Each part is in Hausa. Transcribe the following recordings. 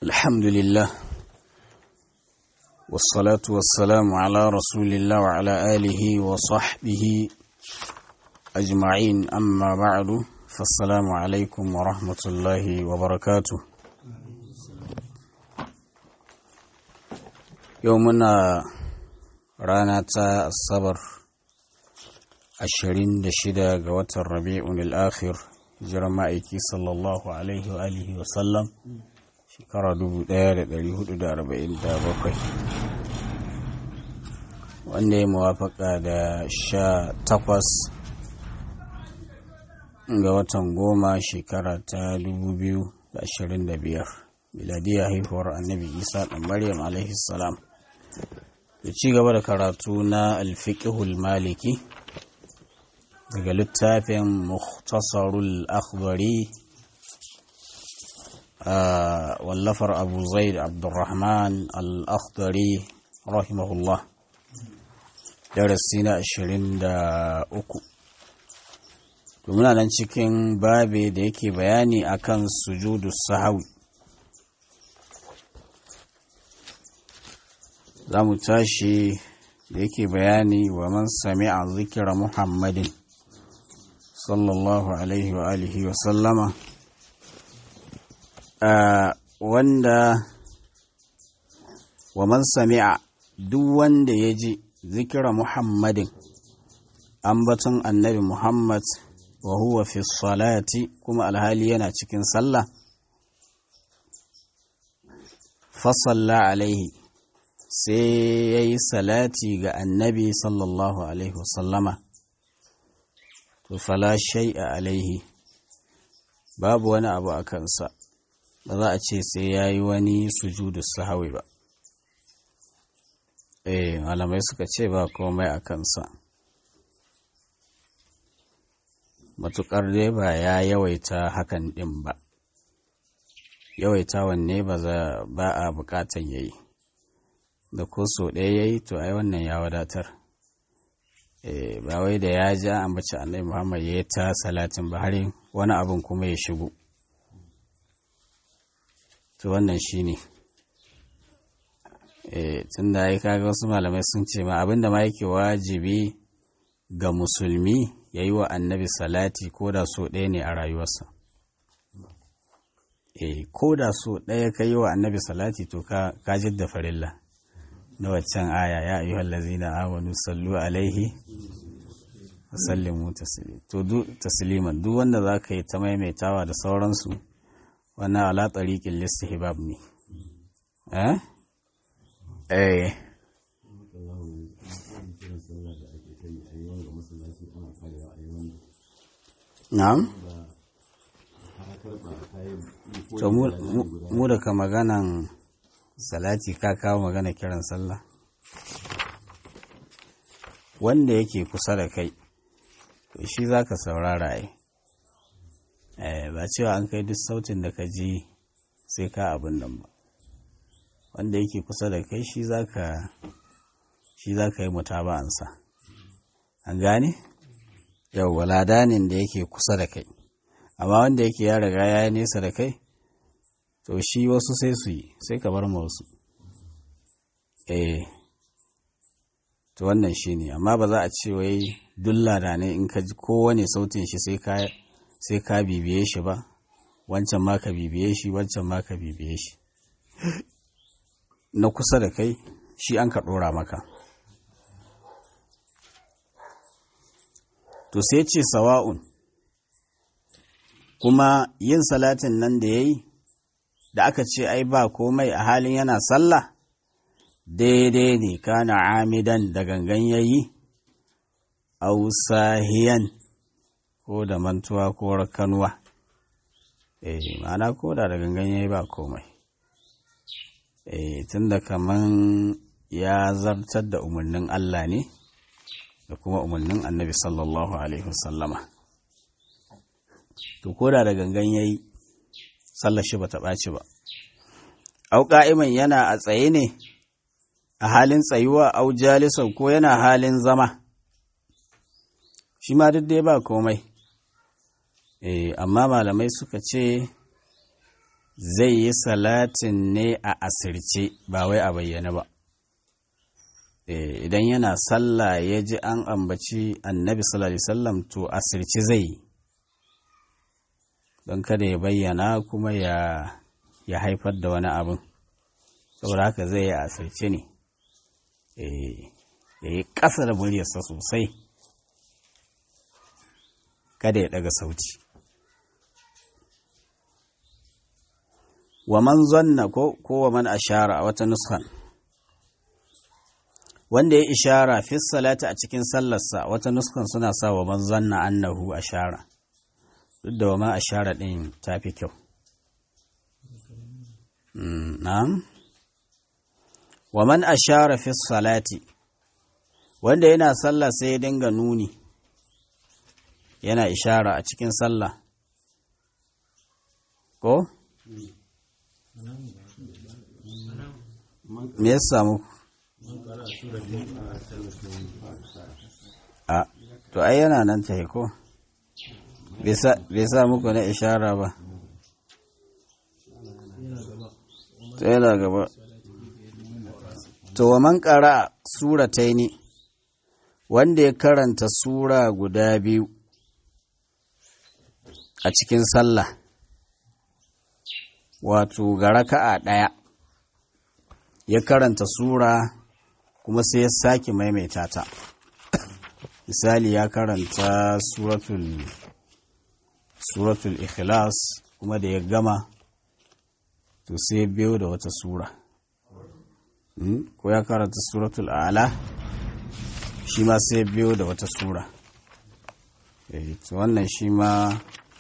الحمد لله والصلاة والسلام على رسول الله وعلى آله وصحبه أجمعين أما بعد فالسلام عليكم ورحمة الله وبركاته يومنا رانا الصبر 26 ga watan Rabi'un al-Akhir hijirar ma'aiki sallallahu alaihi wa alihi wa sallam shekara 1447 wanda ya muwafaka da 18 ga watan 10 shekara ta 2025 miladiyya haihuwar annabi Isa ɗan Maryam alaihi salam. Da ci gaba da karatu na al-fiqhul maliki daga littafin Mukhtasarul Akhdari wallafar Abu Zaid Abdurrahman Al-Akhdari rahimahullah, darasi na 23. Muna nan cikin babe da yake bayani akan sujudu sahwi. Za mu tashi da yake bayani wa man sami'a zikra Muhammadin sallallahu alaihi wa alihi wa sallama, wanda wa man sami'a duk wanda ya ji zikira Muhammadin ambaton annabi Muhammad wa huwa fi salati kuma alhali yana cikin sallah, fasalla alaihi sai ya yi salati ga annabi sallallahu alaihi wa sallama, to fala shay'a alaihi, babu wani abu a kansa, ba za a ce sai ya yi wani sujudu sahawi ba. Malamai suka ce ba komai a kansa matuƙar dai ba ya yawaita hakan ɗin ba. Yawaita wanne ba a buƙatan ya yi, da ko so ɗaya ya yi to ai wannan ya wadatar. Ba wai da ya ji an ambaci annabi Muhammad ya yi ta salatin ba har wani abin kuma ya shigo, to wannan shi ne. Tun da ya kaga wasu malamai sun ce ma abinda ma yake wajibi ga musulmi ya yi wa annabi salati ko da so ɗaya ne a rayuwarsa. Ko da so ɗaya ka yi wa annabi salati to ka jidda farilla na waccan aya, ya ayyuhal lazina amanu sallu alaihi wa sallimu tasliman. Duk wanda za ka yi ta maimaitawa da sauransu, wannan ala tariqil istihbab ne. Na'am. To mu daga maganan salati ka kawo magana kiran sallah. Wanda yake kusa da kai to shi zaka saurara ai. Ba cewa an kai duk sautin da ka ji sai ka abin nan ba. Wanda yake kusa da kai shi zaka yi mutaba'ansa. An gane? Yau waladanin da yake kusa da kai. Amma wanda yake ya riga ya yi nesa da kai, to shi wasu sai su yi, sai ka bar ma wasu. To wannan shi ne, amma ba za a ce wai dulla da ne in ka ji kowane sautin shi sai ka bibiye shi ba, wancan ma ka bibiye shi, wancan ma ka bibiye shi. Na kusa da kai shi an ka ɗora maka. To sai ce sawa'un, kuma yin salatin nan da ya yi, da aka ce ai ba komai a halin yana sallah, daidai ne kana amidan da gangan ya yi, au sahiyan ko da mantuwa ko rakanuwa. Ma'ana ko da gangan ya yi ba komai. Tunda kaman ya zartar da umarnin Allah ne da kuma umarnin annabi sallallahu alaihi wasallama. To ko da gangan ya yi, sallar shi ba ta ɓaci ba. Au ƙa'iman yana a tsaye ne a halin tsayuwa, au jalisan ko yana halin zama, shi ma duk dai ba komai. Amma malamai suka ce zai yi salatin ne a asirce ba wai a bayyane ba. Idan yana sallah ya ji an ambaci annabi sallallahu alaihi wasallam to asirce zai yi, don kada ya bayyana kuma ya haifar da wani abin, saboda haka zai yi asirce ne, ya yi ƙasa da muryarsa sosai, kada ya ɗaga sauti. Wa man zanna ko wa man ashara a wata nuskan, wanda ya ishara fi salati a cikin sallarsa, wata nuskan suna sa wa man zanna annahu ashara, duk da wa man ashara ɗin ta fi kyau. Na'am. Wa man ashara fi salati, wanda yana sallah sai ya dinga nuni, yana ishara a cikin sallah, ko? Me ya samu? To ai yana nan ta ko? Bai sa muku na ishara ba? To yana gaba. To wa man ƙara surataini, wanda ya karanta sura guda biyu a cikin sallah, wato ga raka'a ɗaya, ya karanta sura kuma sai ya sake maimaita ta. Misali ya karanta suratul ikhlas kuma da ya gama to sai biyo da wata sura. Ko ya karanta suratul a'la shi ma sai biyo da wata sura. To wannan shi ma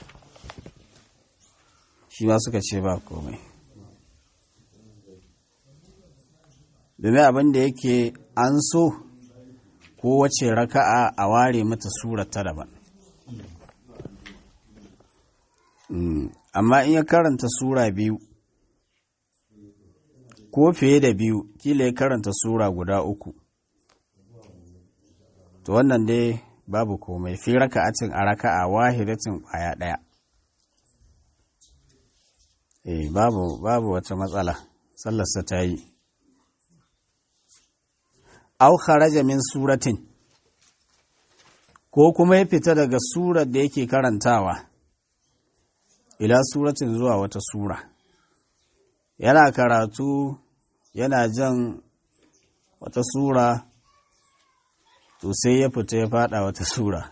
suka ce ba komai. Domin abin da yake an so kowace raka'a a ware mata surar ta daban. Amma in ya karanta sura biyu ko fiye da biyu, kila ya karanta sura guda uku, to wannan dai babu komai, fi raka'atin a raka'a wahidatin kwaya ɗaya. Babu wata matsala, sallarsa ta yi. Au kharaja min suratin, ko kuma ya fita daga surar da yake karantawa ila suratin zuwa wata sura, yana karatu yana jan wata sura to sai ya fita ya fada wata sura,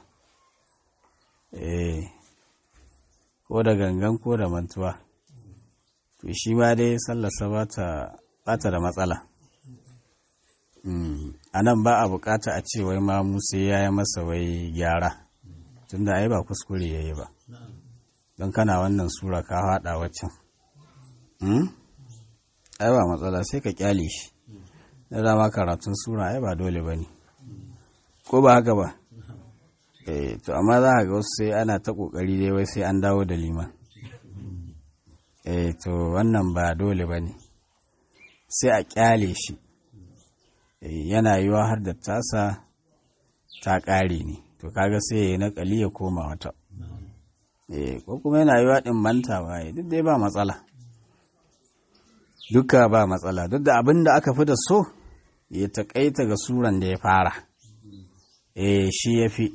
ko da gangan ko da mantuwa, to shi ma dai sallarsa ba ta da matsala. A nan ba a bukata a ce wai ma musa ya yi masa wai gyara, tunda ai ba kuskure ya yi ba, don kana wannan sura ka haɗa waccan. Ai ba matsala, sai ka kyale shi, na dama karatun sura ai ba dole ba ne, ko ba haka ba? To amma za a ga wasu sai ana ta ƙoƙari dai wai sai an dawo da liman. To wannan ba dole ba ne, sai a kyale shi. Yana yiwa har da tasa ta ƙare ne, to kaga sai ya yi naƙali ya koma wata. Ko kuma yana yiwa ɗin manta ba, duk dai ba matsala, duka ba matsala, duk da abin da aka fi da so ya taƙaita ga suran da ya fara, shi ya fi.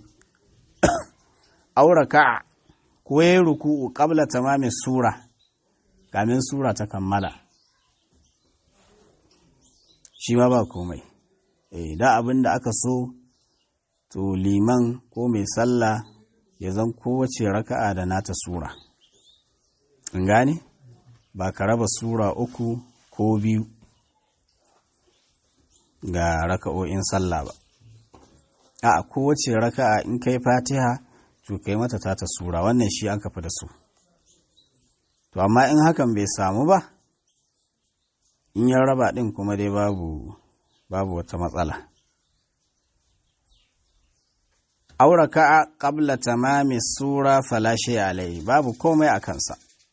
Auraka ko ya yi ruku'u ƙabla tamamin sura, kamin sura ta kammala, shi ma ba komai. Da abin da aka so to liman ko mai sallah ya zan kowace raka'a da nata sura, in gane ba ka raba sura uku ko biyu ga raka'o'in sallah ba. A kowace raka'a in kai fatiha to kai mata tata sura, wannan shi an kafa da su. To amma in hakan bai samu ba, in ya raba din kuma dai babu wata matsala. Auraka qabla tamami sura fala shay alai, babu komai a kansa,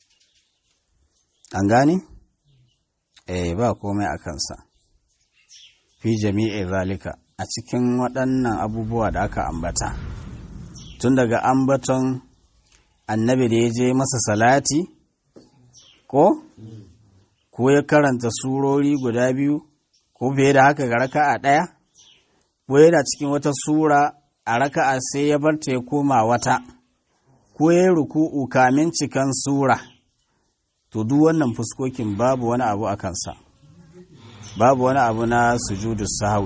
an gane? Ba komai a kansa fi jami'i zalika, a cikin waɗannan abubuwa da aka ambata, tun daga ambaton annabi da ya je masa salati, ko ya karanta surori guda biyu ko fiye da haka ga raka'a ɗaya, ko yana cikin wata sura a raka'a sai ya barta ya koma wata, ko ya yi ruku'u kamin cikan sura, to duk wannan fuskokin babu wani abu a kansa, babu wani abu na sujudu sahwi.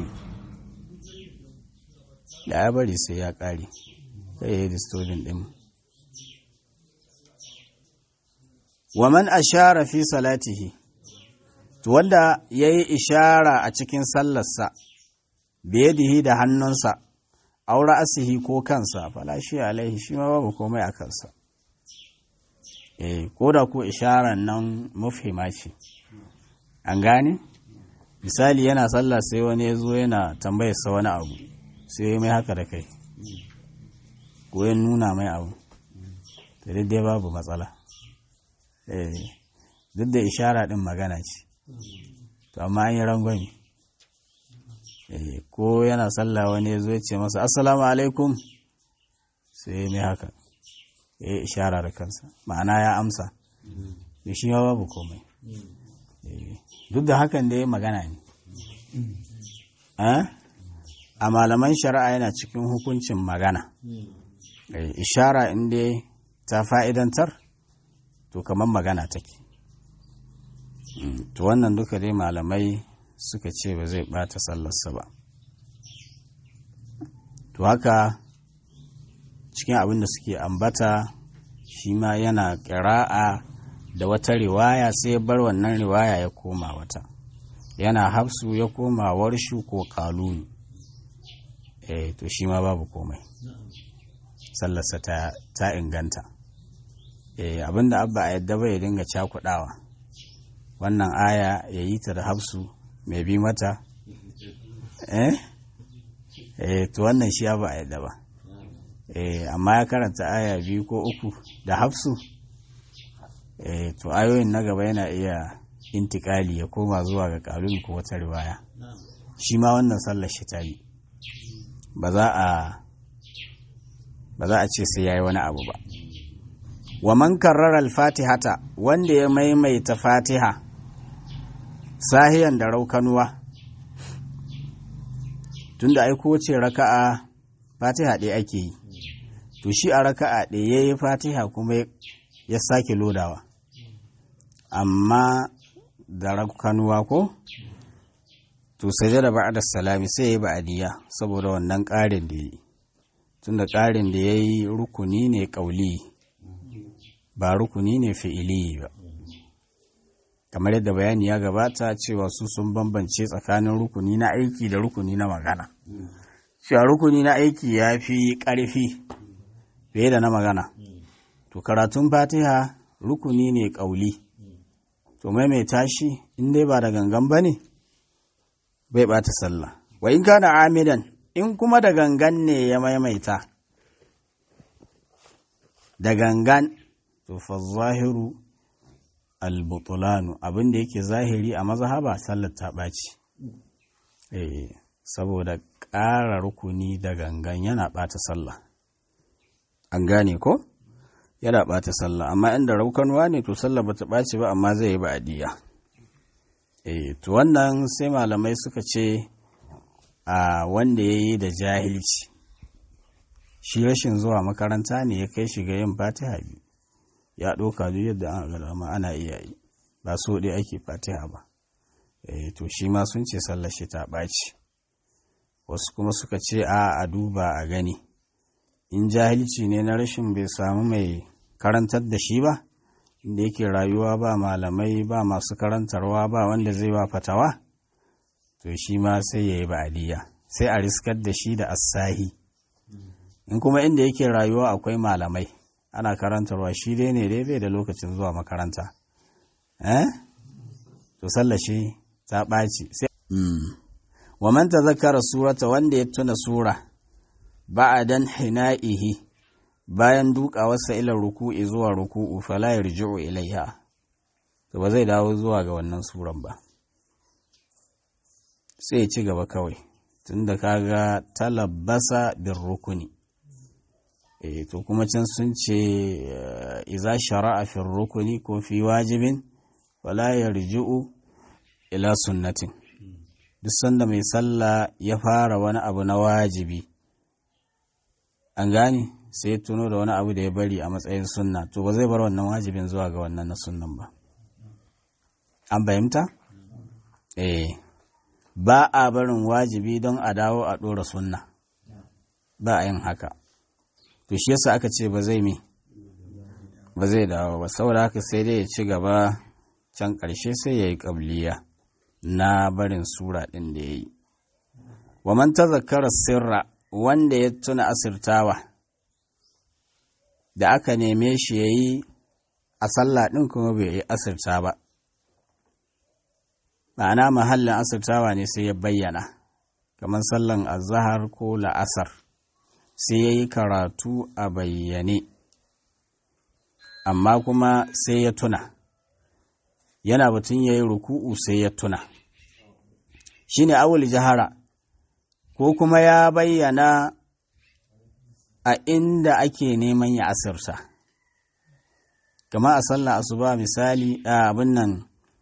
Da ya bari sai ya ƙare, sai ya yi disturbing ɗin. Wa man ashara fi salatihi, to wanda ya yi ishara a cikin sallarsa, biyadihi da hannunsa, aura asihi ko kansa, falashi alaihi, shi ma babu komai a kansa. Ko da ko isharar nan mufhima ce, an gane? Misali yana sallah sai wani ya zo yana tambayarsa wani abu, sai ya mai haka da kai, ko ya nuna mai abu, ta daidai babu matsala. Duk da ishara ɗin magana ce, to amma an yi rangwami. Ko yana sallah wani ya zo ya ce masa assalamu alaikum, sai mai haka, ya yi ishara da kansa, ma'ana ya amsa, da shi ma babu komai. Duk da hakan da ya magana ne. A malaman shari'a yana cikin hukuncin magana. Ishara inda ta fa'idantar, to kamar magana take. To wannan duka dai malamai suka ce ba zai ɓata sallarsa ba. To haka cikin abin da suke ambata shi ma yana ƙira'a da wata riwaya sai ya bar wannan riwaya ya koma wata. Yana hafsu ya koma warshu ko kaluni. To shi ma babu komai. Sallarsa ta inganta. Abinda abba a yadda bai dinga cakudawa. Wannan aya ya yi ta da hafsu mai bi mata. To wannan shi abba a yadda ba. Amma ya karanta aya 2 ko 3 da hafsu. To ayoyin na gaba yana iya intikali ya koma zuwa ga kalun ko wata riwaya. Shi ma wannan sallar shi ta yi. Ba za a ce sai yayi wani abu ba. Wa man karrara al-fatihata, wanda ya maimaita fatiha sahiyan da raukanuwa, tunda ai kowace raka'a fatiha ɗaya ake yi, to shi a raka'a ɗaya ya yi fatiha kuma ya sake lodawa, amma da raukanuwa ko to sajada ba'da salami sai ya yi ba'adiyya saboda wannan ƙarin da ya yi, tunda ƙarin da ya yi rukuni ne ƙauli ba rukuni ne fi'ili ba, kamar yadda bayani ya gabata cewa su sun bambance tsakanin rukuni na aiki da rukuni na magana. Cewa rukuni na aiki ya fi ƙarfi fiye da na magana, to karatun fatiha rukuni ne ƙauli, to maimaita shi in dai ba da gangan ba ne bai ɓata sallah. Wa in kana amidan, in kuma da gangan ne ya maimaita da gangan, to fa zahiru al-butulanu, abin da yake zahiri a mazhaba sallar ta ɓaci. Saboda ƙara rukuni da gangan yana ɓata sallah, an gane ko? Yana ɓata sallah, amma inda raukanwa ne to sallah bata ɓaci ba, amma zai yi ba'adiyya. To wannan sai malamai suka ce a wanda ya yi da jahilci, shi rashin zuwa makaranta ne ya kai shi ga yin fatiha biyu, ya ɗauka duk yadda an ga dama ana iya yi, ba so ɗaya ake fatiha ba. To shi ma sun ce sallar shi ta ɓaci. Wasu kuma suka ce a duba a gani, in jahilci ne na rashin bai samu mai karantar da shi ba, inda yake rayuwa ba malamai ba masu karantarwa ba wanda zai ba fatawa, to shi ma sai ya yi ba'adiyya, sai a riskar da shi da assahi. In kuma inda yake rayuwa akwai malamai ana karantarwa, shi dai ne dai bai da lokacin zuwa makaranta, to sallashi ta ɓaci. Wa man tazakkara surata, wanda ya tuna sura ba'adan hina'ihi, bayan dukawarsa ila ruku'i zuwa ruku'u, fala yarji'u ilaiha, to ba zai dawo zuwa ga wannan suran ba, sai ya ci gaba kawai, tunda kaga talabbasa bin rukuni. To kuma can sun ce iza shara'a fi rukuni ko fi wajibin wala yarji'u ila sunnatin. Duk sanda mai sallah ya fara wani abu na wajibi, an gane sai ya tuno da wani abu da ya bari a matsayin sunna, to ba zai bar wannan wajibin zuwa ga wannan na sunnan ba. An fahimta? Ba a barin wajibi don a dawo a ɗora sunna, ba a yin haka. To shi yasa aka ce ba zai dawo ba, saboda haka sai dai ya ci gaba can ƙarshe sai ya yi ƙabliya na barin sura ɗin da ya yi. Wa man tazakkara sirra, wanda ya tuna asirtawa da aka neme shi ya yi a sallah ɗin kuma bai yi asirta ba, ma'ana mahallin asirtawa ne sai ya bayyana, kamar sallan azahar ko la'asar, sai ya yi karatu a bayyane, amma kuma sai ya tuna, yana batun ya yi ruku'u sai ya tuna, shi ne awul jahara, ko kuma ya bayyana a inda ake neman ya asirta, kama a sallar asuba misali abin nan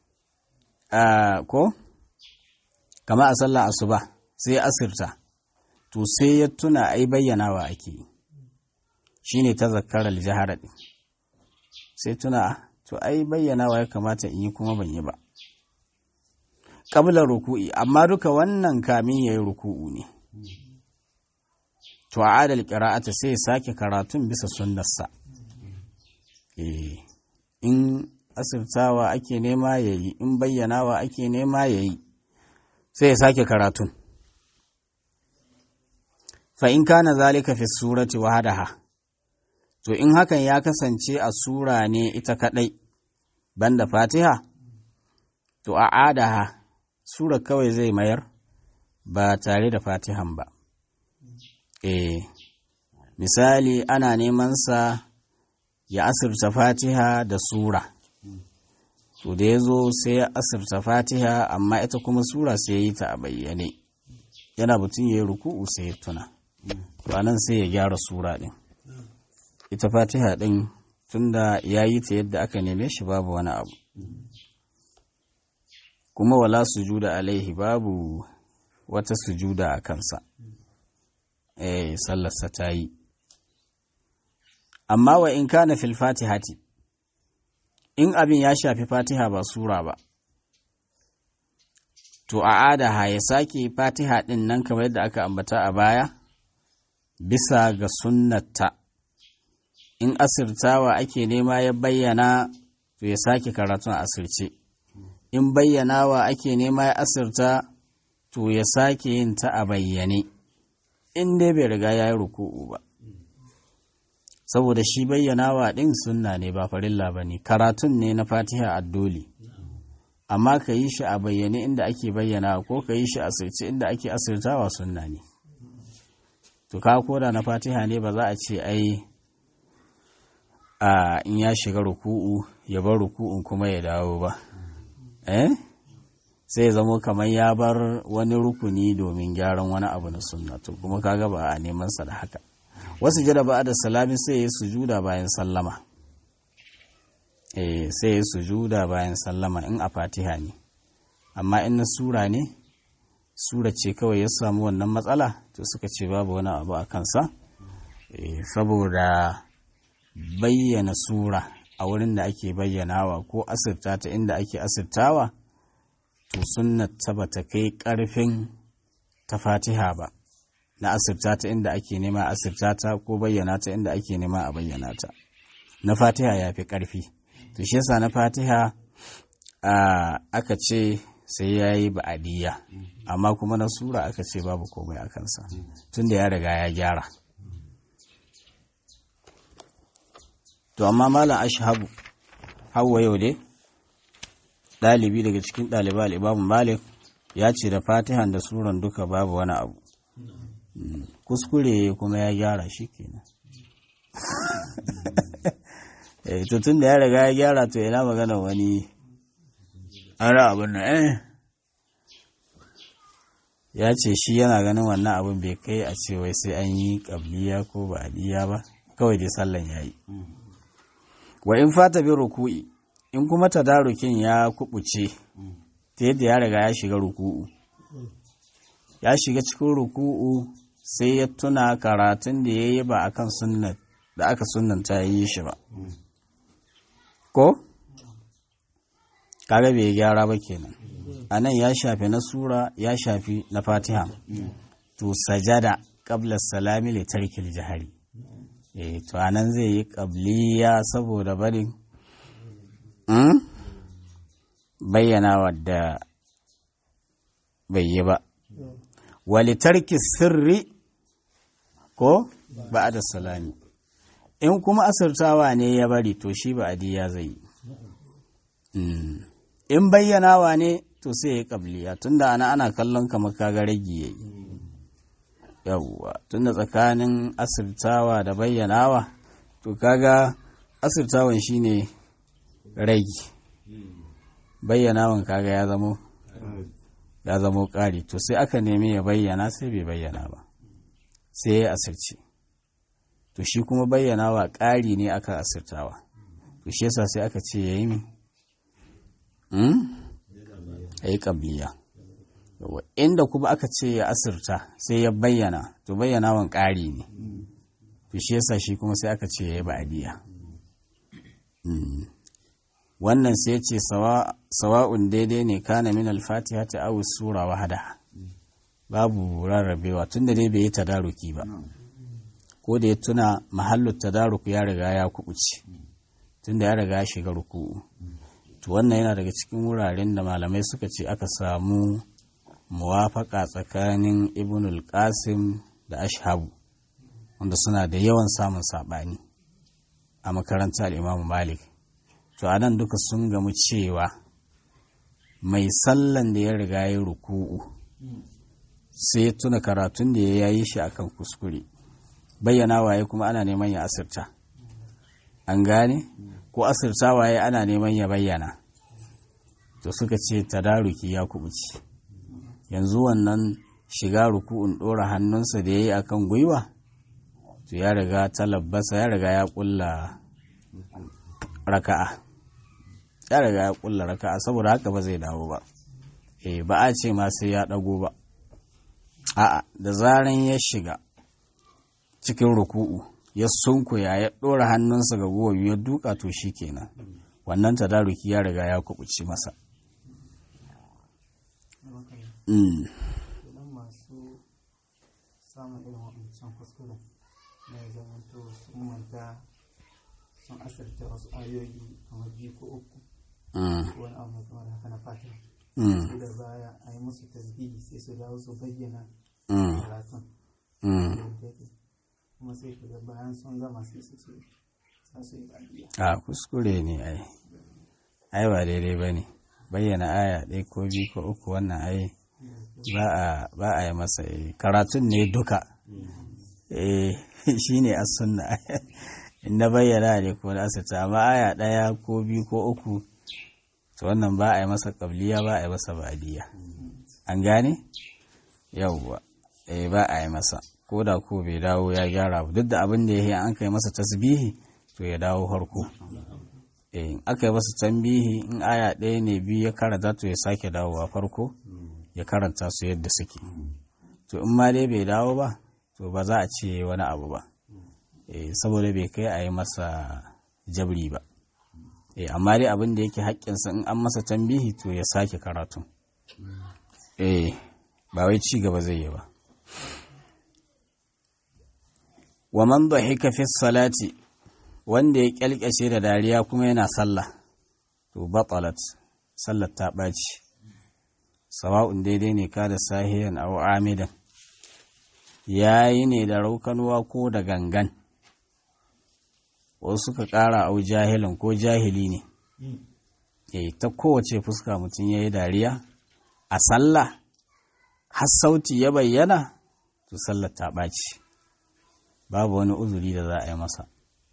ko kama a sallar asuba sai asirta, to sai ya tuna ai bayyanawa ake yi, shi ne ta zakarar jihar ɗin, sai tuna to ai bayyanawa ya kamata in yi kuma ban yi ba, ƙablar ruku'i, amma duka wannan kamin ya yi ruku'u ne, to a adal ƙira'ata sai ya sake karatun bisa sunnarsa. In asirtawa ake nema ya yi, in bayyanawa ake nema ya yi, sai ya sake karatun. Fa in kana zalika fi surati wahadaha, to in hakan ya kasance a sura ne ita kaɗai, banda fatiha, to a adaha, sura kawai zai mayar ba tare da fatihan ba. Misali ana neman sa ya asirta fatiha da sura, to da ya zo sai ya asirta fatiha amma ita kuma sura sai ya yi ta a bayyane, yana batun ya yi ruku'u sai ya tuna, to anan sai ya gyara sura ɗin, ita fatiha ɗin tunda ya yi ta yadda aka neme shi babu wani abu, kuma wala sujuda alaihi, babu wata sujuda a kansa, sallarsa ta yi. Amma wa in kana fil fatihati, in abin ya shafi fatiha ba sura ba, to a adaha ya sake fatiha ɗin nan kamar yadda aka ambata a baya, bisa ga sunnata. In asirtawa ake nema ya bayyana, to ya sake karatun asirce, in bayyanawa ake nema ya asirta, to ya sake yin ta a bayyane, in dai bai riga ya yi ruku'u ba. Saboda shi bayyanawa ɗin sunna ne ba farilla ba ne, karatun ne na fatiha addoli, amma ka yi shi a bayyane inda ake bayyana ko ka yi shi asirce inda ake asirtawa sunna ne. To ka koda na fatiha ne ba za a ce ai in ya shiga ruku'u ya bar ruku'un kuma ya dawo ba, sai ya zamo kamar ya bar wani rukuni domin gyaran wani abu na sunna, to kuma kaga ba a neman sa da haka. Wasu jada ba da salami sai ya sujuda bayan sallama, sai ya sujuda bayan sallama in a fatiha ne, amma in na sura ne, sura ce kawai ya samu wannan matsala, to suka ce babu wani abu a kansa, saboda bayyana sura a wurin da ake bayyanawa ko asirta ta inda ake asirtawa, to sunnata ba ta kai ƙarfin ta fatiha ba, na asirta ta inda ake nema asirta ta ko bayyana ta inda ake nema a bayyana ta. Na fatiha ya fi ƙarfi, to shi yasa na fatiha aka ce sai ya yi ba'adiyya, amma kuma na sura aka ce babu komai a kansa, tun da ya riga ya gyara. To amma malam Ashhabu hawa yau dai ɗalibi daga cikin ɗaliba al'imamu Malik ya ce da fatihan da suran duka babu wani abu, kuskure kuma ya gyara shi kenan. To tun da ya riga ya gyara, to yana magana wani ara abin nan ya ce shi yana ganin wannan abin bai kai a ce wai sai an yi ƙabliya ko ba'adiyya ba, kawai dai sallan ya yi. Wa in fata bi ruku'i, in kuma tadarukin ya kubuce ta yadda ya riga ya shiga ruku'u ya shiga cikin ruku'u sai ya tuna karatun da ya yi ba akan sunnat da aka sunnanta yi shi ba ko kaga bai gyara ba kenan anan ya shafi na sura ya shafi na fatiha to sajada qabla salami li tarkil jahari to anan zai yi qabliya saboda barin bayyana wadda bai yi ba wali tarki sirri ko ba'da salami in kuma asirtawa ne ya bari to shi ba'diya zai yi in bayyanawa ne to sai ya kabliya tunda ana kallon kamar kaga ragi yayi yawwa tunda tsakanin asirtawa da bayyanawa to kaga asirtawan shine ragi bayyanawan kaga ya zamo ƙari to sai aka nemi ya bayyana sai bai bayyana ba sai ya asirce to shi kuma bayyanawa ƙari ne aka asirtawa to shi yasa sai aka ce yayi mi a yi ƙabliya inda kuma aka ce ya asirta sai ya bayyana to bayyanawan ƙari ne to shi yasa shi kuma sai aka ce ya yi ba'adiyya wannan sai ce sawa'un daidai ne kana min al-fatiha ta aw sura wahada babu rarrabewa tunda dai bai yi tadaruki ba ko da ya tuna mahallu tadaruku ya riga ya kubuce tunda ya riga ya shiga ruku'u to wannan yana daga cikin wuraren da malamai suka ce aka samu muwafaka tsakanin ibnul qasim da ashabu wanda suna da yawan samun sabani a makarantar al-imam malik to anan duka sun gamu cewa mai sallan da ya riga ya ruku'u sai tuna karatun da ya yi shi akan kuskure bayyana waye kuma ana neman ya asirta an gane ko asirta waye ana neman ya bayyana to suka ce tadaruki ya kubuci yanzu wannan shiga ruku'un dora hannunsa da ya yi akan gwiwa to ya riga talabbasa ya riga ya kulla raka'a ya riga ya kulla raka'a saboda haka ba zai dawo ba ba a ce ma sai ya dago ba a'a da zaran ya shiga cikin ruku'u ya sunkuya ya dora hannunsa ga gwiwa ya duka to shikenan wannan tadaruki ya riga ya kubuci masa masu samun irin waɗancan kuskuren na ya zama to sun manta sun asirta wasu ayoyi kamar biyu ko uku wani abu mai kamar haka na fata su da baya a yi musu tasbihi sai su dawo su bayyana karatun kuma sai ka ga bayan sun gama sai su ce za su yi badiya a kuskure ne ai ba daidai ba ne bayyana aya ɗaya ko biyu ko uku wannan ai ba a yi masa karatun ne duka shi ne as sunna in na bayyana ne ko na asirta amma aya ɗaya ko biyu ko uku to wannan ba a yi masa qabliya ba a yi masa ba'diya an gane yawwa ba a yi masa ko da ko bai dawo ya gyara ba duk da abin da ya yi an kai masa tasbihi to ya dawo harko in aka yi masa tambihi in aya ɗaya ne biyu ya karanta to ya sake dawowa farko ya karanta su yadda suke to in ma dai bai dawo ba to ba za a ce wani abu ba saboda bai kai a yi masa jabri ba amma dai abin da yake haƙƙinsa in an masa tambihi to ya sake karatu ba wai ci gaba zai yi ba wa man dhahika fi salati wanda ya kyalkyace da dariya kuma yana sallah to batalat sallar ta ɓaci sawa'un daidai ne ka da sahiyan aw amidan yayi ne da raukanuwa ko da gangan wasu suka ƙara au jahilin ko jahili ne ta kowace fuska mutum ya yi dariya a sallah har sauti ya bayyana to sallar ta ɓaci babu wani uzuri da za a yi masa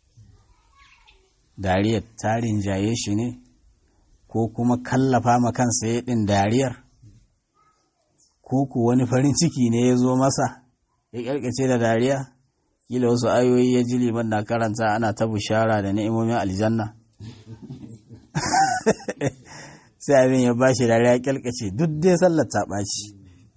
dariyar ta rinjaye shi ne ko kuma kallafa ma kansa ya ɗin dariyar ko ku wani farin ciki ne ya zo masa ya ƙyarƙyace da dariya kila wasu ayoyi ya ji liman na karanta ana ta bushara da ni'imomin aljanna sai abin ya bashi da ya kyalkace duk dai sallar ta ɓaci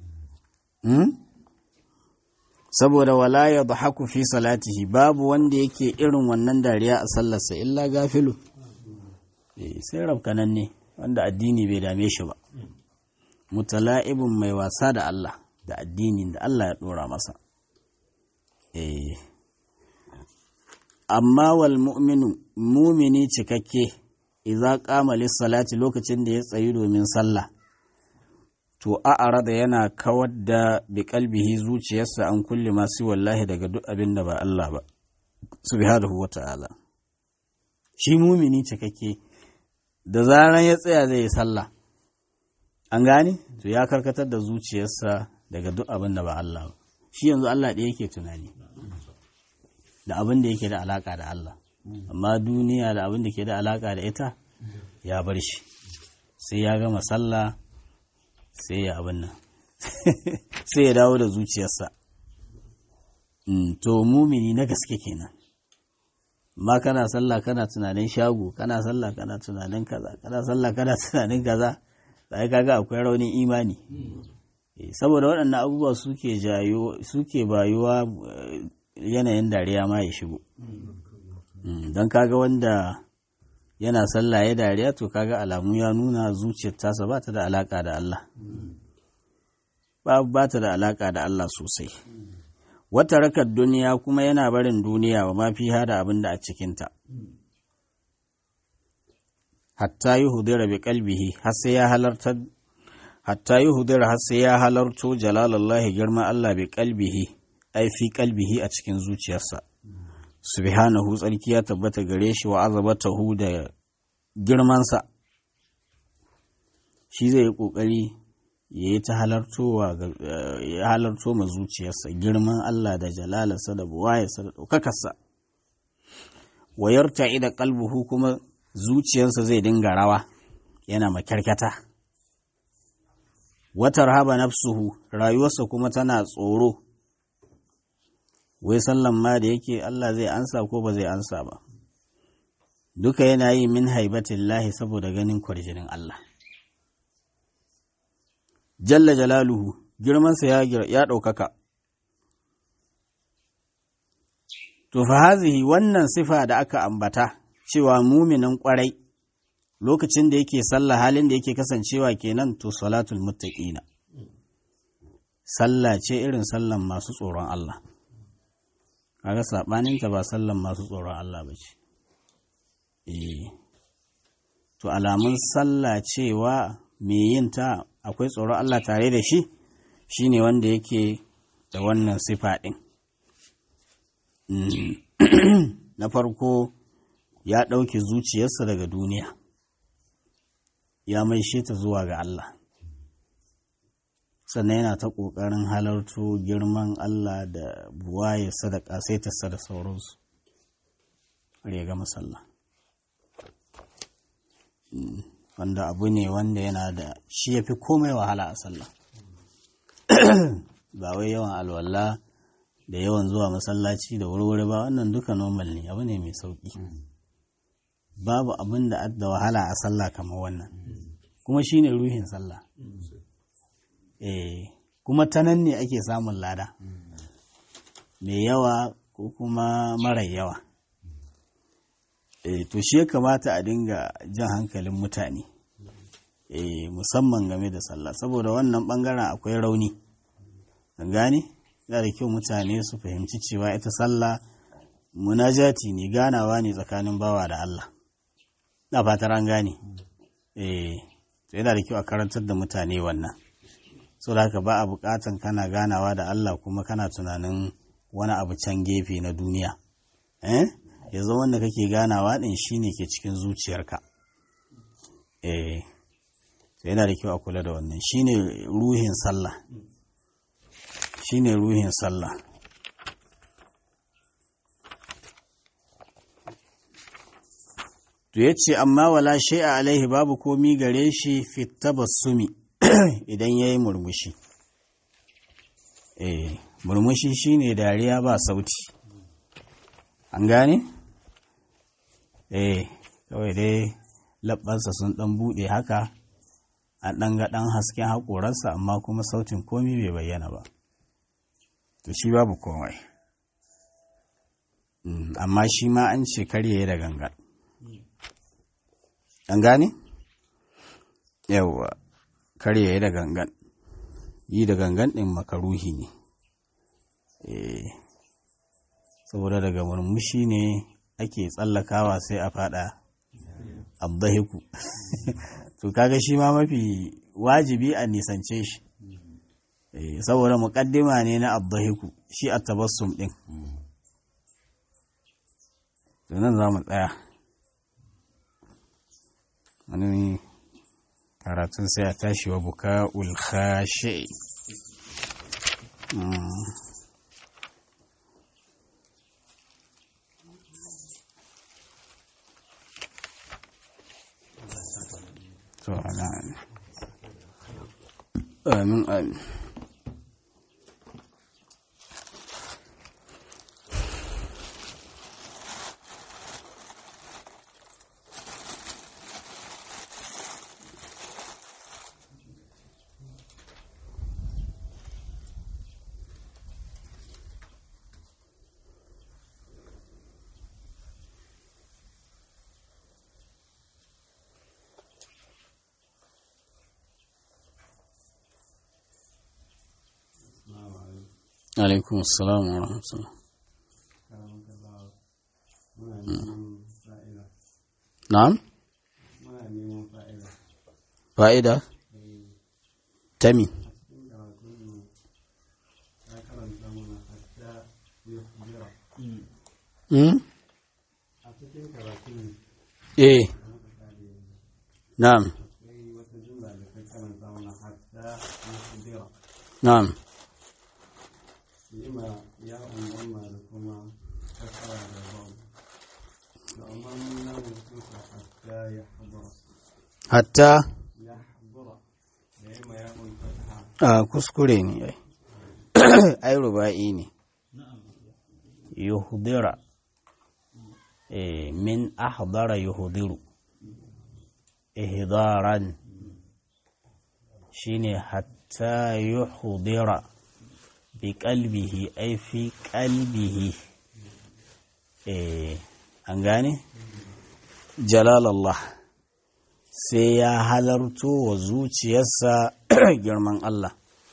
saboda wala ya dhahaku fi salatihi babu wanda yake irin wannan dariya a sallarsa illa gafilu sai rabkanan ne wanda addini bai dame shi ba mutala'ibun mai wasa da Allah da addinin da Allah ya dora masa amma wal mu'minu mumini cikakke idza qama lis salati lokacin da ya tsayi domin sallah to a'arada yana kawar da bi kalbihi zuciyarsa an kulle masu wallahi daga duk abin da ba Allah ba subhanahu wata'ala shi mumini cikakke da zaran ya tsaya zai yi sallah an gane to ya karkatar da zuciyarsa daga duk abin da ba Allah ba shi yanzu Allah ɗaya yake tunani da abin da yake da alaka da Allah amma duniya da abin da ke da alaka da ita ya bar shi sai ya gama sallah sai ya abin nan sai ya dawo da zuciyarsa to mumini na gaske kenan amma kana sallah kana tunanin shago kana sallah kana tunanin kaza kana sallah kana tunanin kaza sai kaga akwai raunin imani saboda waɗannan abubuwa suke bayuwa yanayin dariya ma ya shigo don kaga wanda yana sallah ya dariya to kaga alamu ya nuna zuciyar tasa ba ta da alaka da Allah ba ta da alaka da Allah sosai wata rakar duniya kuma yana barin duniya wa mafi hada abin da a cikinta hatta yi hudura bi kalbihi har sai ya halarto jalalallahi girma Allah bi kalbihi ai fi kalbihi a cikin zuciyarsa subhanahu tsarki ya tabbata gare shi wa azabatahu da girmansa shi zai yi kokari ya yi ta halarto ma zuciyarsa girman Allah da jalalarsa da buwayarsa da ɗaukakarsa wayar ta'i da kalbuhu kuma zuciyarsa zai dinga rawa yana makyarkyata watar haba nafsuhu rayuwarsa kuma tana tsoro wai sallan ma da yake Allah zai ansa ko ba zai ansa ba duka yana yi min haibatillahi saboda ganin kwarjinin Allah jalla jalaluhu girmansa ya ɗaukaka to fa hazihi wannan sifa da aka ambata cewa muminin ƙwarai lokacin da yake sallah halin da yake kasancewa kenan to salatul muttaqina sallah ce irin sallan masu tsoron Allah kaga sabaninta ba sallan masu tsoron Allah ba ce to alamun sallah cewa me yin ta akwai tsoron Allah tare da shi shine wanda yake da wannan sifa din na farko ya ɗauke zuciyarsa daga duniya ya maishe ta zuwa ga Allah sannan yana ta ƙoƙarin halarto girman Allah da buwaye sadaka sai ta da sauransu har ga masalla wanda abu ne wanda yana da shi ya fi komai wahala a sallah ba wai yawan alwala da yawan zuwa masallaci da wurwuri ba wannan duka normal ne abu ne mai sauƙi babu abin da adda wahala a sallah kamar wannan kuma shine ruhin sallah kuma ta nan ne ake samun lada mai yawa ko kuma mara yawa to shi ya kamata a dinga jan hankalin mutane musamman game da sallah saboda wannan bangaren akwai rauni gane da kyau mutane su fahimci cewa ita sallah munajati ne ganawa ne tsakanin bawa da Allah na fatar an gane to yana da kyau a karantar da mutane wannan so da haka ba a bukatan kana ganawa da Allah kuma kana tunanin wani abu can gefe na duniya yanzu wanda kake ganawa din shine ke cikin zuciyarka to yana da kyau a kula da wannan shine ruhin sallah to yace amma wala shay'a alaihi babu komi gare shi fi tabassumi idan yayi murmushi murmushi shine dariya ba sauti an gane kawai dai labbansa sun ɗan buɗe haka a ɗan ga ɗan hasken haƙoransa amma kuma sautin komi bai bayyana ba to shi babu komai amma shi ma an ce karye da gangan an gane yawwa karye da gangan yi da gangan ɗin makaruhi ne saboda daga murmushi ne ake tsallakawa sai a fada abdahiku to kaga shi ma mafi wajibi a nisance shi saboda muƙaddima ne na abdahiku shi a tabassum ɗin to nan za mu tsaya wani karatun sai a tashi wa buka'ul khashi to ana amin amin alaikum assalam wa rahmatullah na'am fa'ida tami na'am na'am lima ya umma da kuma kasara da babu da amma na mutum hatta ya habara hatta ya habara da yima ya umma a kuskure ne ai ruba'i ne yuhdira min ahdara yuhdiru ihdaran shine hatta yuhdira bi qalbihi ay fi qalbihi an gane jalalallah sai ya halarto wa zuciyarsa girman Allah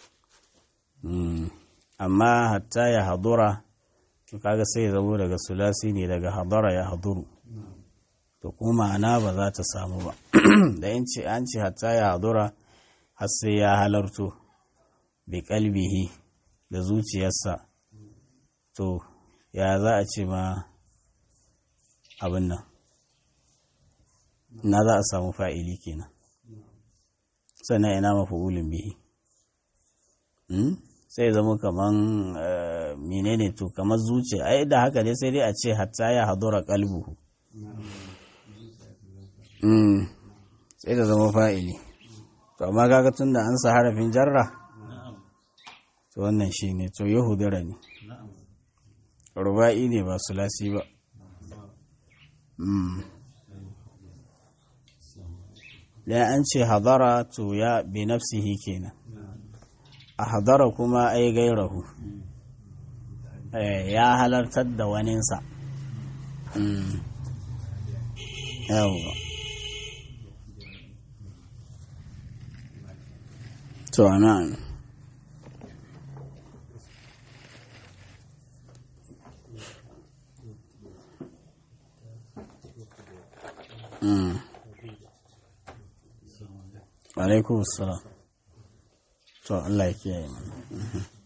amma hatta ya hadura to kaga sai ya zamo daga sulasi ne daga hadara ya haduru to kuma ma'ana ba za ta samu ba da an ce hatta ya hadura har sai ya halarto bi qalbihi da zuciyarsa to ya za a ce ma abin nan na za a samu fa'ili kenan sannan ina mafi'ulin bihi sai zama kaman menene to kamar zuciya ai da haka ne sai dai a ce hatta ya hadura qalbuhu sai da zama fa'ili to amma kaga tunda an sa harafin jarra to wannan shine to yahudura ne ruba'i ne ba sulasi ba da an ce hadara to ya bi nafsihi kenan a hadara kuma ai gairahu ya halartar da waninsa yawwa to anan alaikum assalam to Allah ya kiyaye mana